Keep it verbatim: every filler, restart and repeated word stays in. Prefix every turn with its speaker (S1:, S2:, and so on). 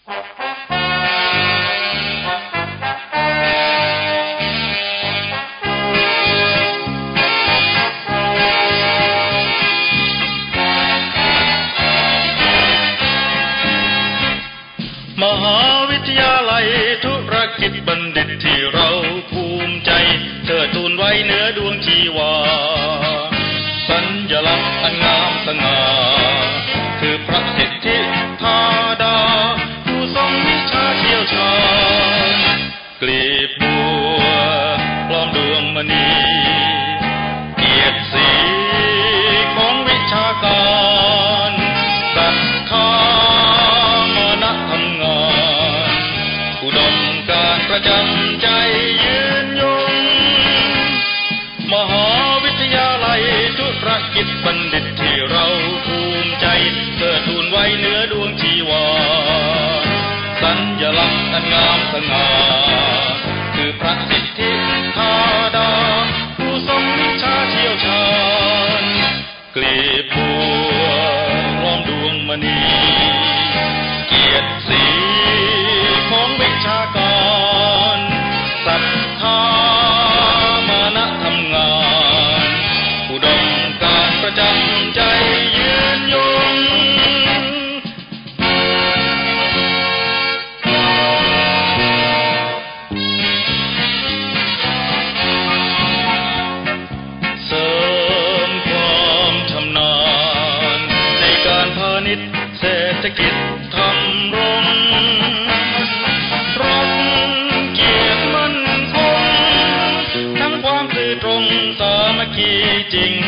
S1: มหาวิทยาลัยธุรกิจบัณฑิตที่เราภูมิใจเทิดทูนไว้เหนือดวงชีวาสัญลักษณ์อันงามสง่าคือพระสิทธิธาดาผู้ทรงวิชาเชี่ยวชาญกลีบบัวปลอมดวงมณีเกียรติศรีของวิชาการศรัทธามณธรรมงานอุดมการประจำใจยืนยงมหาวิทยาลัยธุรกิจบัณฑิตที่เราภูมิใจเทิดทูนไว้เหนือดวงชีวาสัญลักษณ์อันงามสง่าคือพระสิทธิธาดาผู้ทรงวิชาเชี่ยวชาญกลีบบัวล้อมดวงมณีเกียรติศรีของวิชาการศรัทธามณธรรมงานอุดมการประจำใจยืนยงเสริมความชำนาญในการพาณิชย์เศรษฐกิจทำรงรักเกียรติมั่นคงทั้งความซื่อตรงสามัคคีจริง